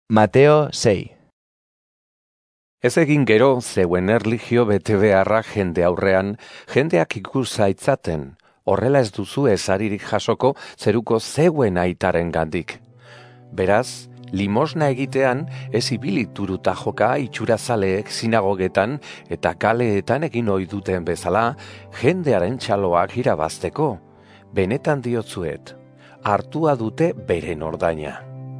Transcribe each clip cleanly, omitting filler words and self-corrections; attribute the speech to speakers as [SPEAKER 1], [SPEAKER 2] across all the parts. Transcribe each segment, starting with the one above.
[SPEAKER 1] Mateo 6.
[SPEAKER 2] Ez egin gero zeuen erlijio bete beharra jende aurrean, jendeak ikus zaitzaten, horrela ez duzu esaririk jasoko zeruko zeuen aitaren gandik. Beraz, limosna egitean ez ibili turuta joka itxurazaleek sinagogetan eta kaleetan egin ohi duten bezala jendearen txaloak irabazteko. Benetan diotzuet, hartua dute beren ordaina.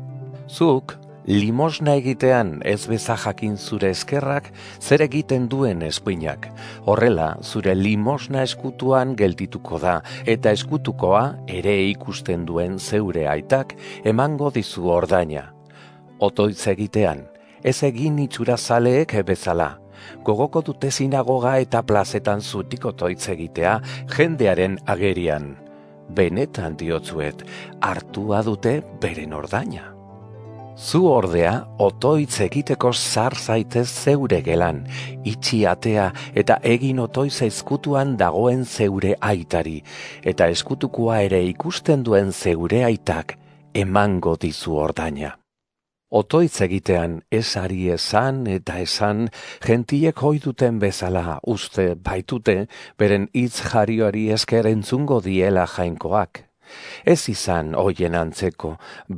[SPEAKER 2] Zuk, limosna egitean ez beza jakin zure eskerrak zer egiten duen eskuinak. Horrela, zure limosna eskutuan geldituko da, eta eskutukoa ere ikusten duen zeure aitak emango dizu ordaina. Otoitz egitean, ez egin itxurazaleek bezala. Gogoko dute sinagoga eta plazetan zutik otoitz egitea jendearen agerian. Benetan diotzuet, hartua dute beren ordaina. Zu ordea, otoitz egiteko zar zaitez zeure gelan, itxi atea eta egin otoitz ezkutuan dagoen zeure aitari, eta eskutukoa ere ikusten duen zeure aitak emango dizu ordaina. Otoitz egitean ez ari esan eta esan gentiek ohi duten bezala uste baitute beren hitz jarioari esker entzungo diela jainkoak. Ez izan hoien antzeko,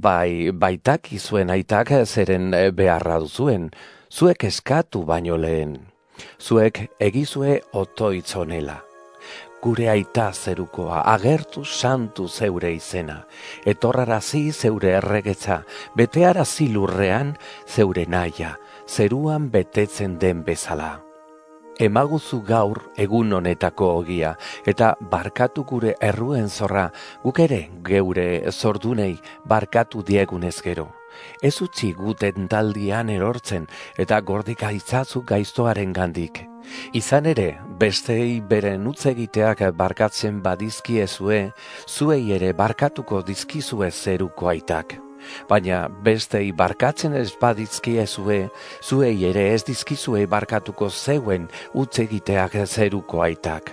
[SPEAKER 2] baitak izuen aitak zeren beharra duzuen, zuek eskatu baino lehen. Zuek egizue otoitz honela. Gure aita zerukoa, agertu santu zeure izena, etorrarazi zeure erregetza, betearazi lurrean zeure naia, zeruan betetzen den bezala. Emaguzu gaur egun honetako ogia, eta barkatu gure erruen zorra, guk ere geure zordunei barkatu diegunez gero. Ez utzi guten taldian erortzen, eta gordik aitzazu gaiztoaren gandik. Izan ere, bestei beren utzegiteak barkatzen badizkiezue, zuei ere barkatuko dizkizue zeruko aitak. Baina bestei barkatzen ez badizkiezue, zuei ere ez dizkizue barkatuko zeuen utzegiteak zeruko aitak.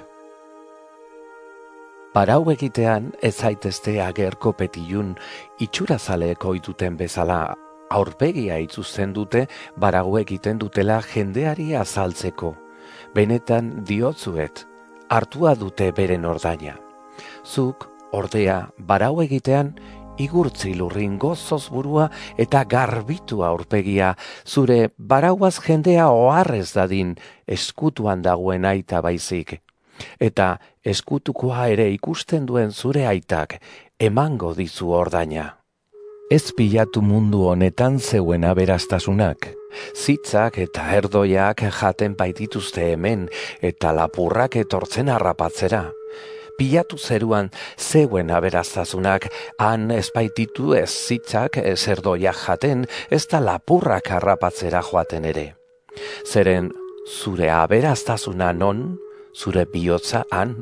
[SPEAKER 2] Barau egitean ez zaitezte agerko petilun itxurazaleek oituten bezala, aurpegia itzusten dute barau egiten dutela jendeari azaltzeko. Benetan diotzuet, hartua dute beren ordaina. Zuk, ordea, barau egitean, igurtzi lurrin gozoz burua eta garbitu aurpegia, zure barauaz jendea oharrez dadin eskutuan dagoen aita baizik. Eta eskutukoa ere ikusten duen zure aitak emango dizu ordaina. Ez pilatu mundu honetan zeuen aberastasunak. Zitzak eta erdoiak jaten baitituzte hemen eta lapurrak etortzen harrapatzera. Pilatu zeruan zeuen aberastasunak, han espaititu ez zitzak ez erdoiak jaten, ez da lapurrak harrapatzera joaten ere. Zeren zure aberastasuna non, zure bihotza han.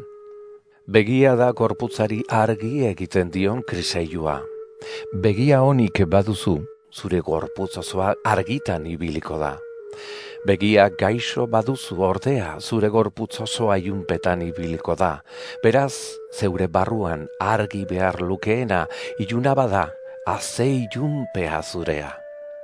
[SPEAKER 2] Begia da gorputzari argi egiten dion kriseilua. Begia honik baduzu, zure gorputz osoa argitan ibiliko da. Begia gaixo baduzu ordea, zure gorputz osoa ilunpetan ibiliko da. Beraz, zeure barruan argi behar lukeena, iluna bada, aze ilunpea zurea.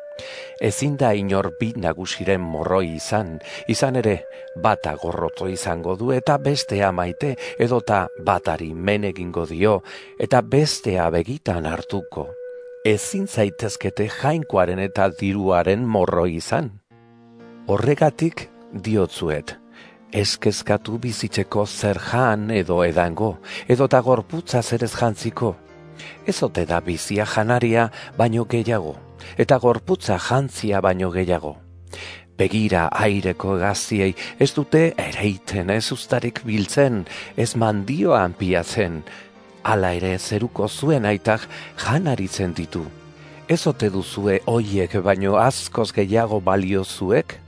[SPEAKER 2] Ezin da inor bi nagusiren morroi izan ere, bata gorroto izango du eta bestea maite, edota batari men egingo dio, eta bestea begitan hartuko. Ezin zaitezkete jainkoaren eta diruaren morroi izan. Horregatik diotzuet, ez kezkatu bizitzeko zer jan edo edango, edota gorputza zerez jantziko. Ez ote da bizia janaria baino gehiago, eta gorputza jantzia baino gehiago. Begira aireko hegaztiei ez dute ereiten, ez uztarik biltzen, ez mandioan piatzen. Hala ere zeruko zuen aitak janaritzen ditu. Ez ote duzue hoiek baino askoz gehiago balio zuek?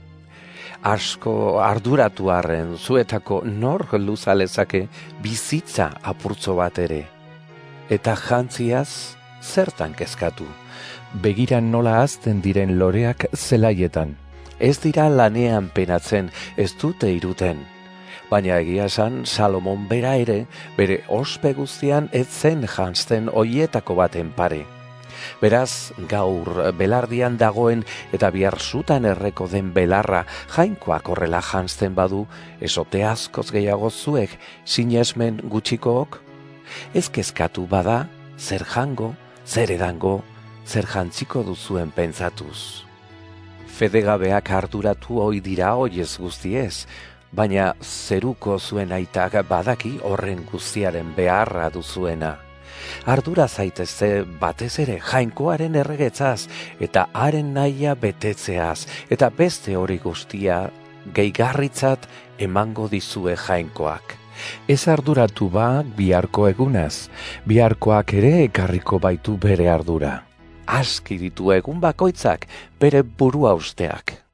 [SPEAKER 2] Asko arduratu arren zuetako nor luzalezake bizitza apurtzo bat ere. Eta jantziaz zertan kezkatu. Begira nola hazten diren loreak zelaietan. Ez dira lanean penatzen, ez dute iruten. Baina egia esan Salomon bera ere, bere ospe guztian ez zen janzten hoietako baten pare. Beraz, gaur belardian dagoen eta bihar sutan erreko den belarra jainkoak horrela janzten badu, esote askoz gehiago zuek sinesmen gutxikook? Ez kezkatu bada, zer jango, zer edango, zer jantziko duzuen pentsatuz. Fedegabeak arduratu ohi dira hoiez guztiez, baina zeruko zuen aitak badaki horren guztiaren beharra duzuena. Ardura zaitezte batez ere jainkoaren erregetzaz eta haren nahia betetzeaz eta beste hori guztia gehigarritzat emango dizue jainkoak. Ez arduratu biharko egunaz, biharkoak ere ekarriko baitu bere ardura. Aski ditu egun bakoitzak bere burua usteak.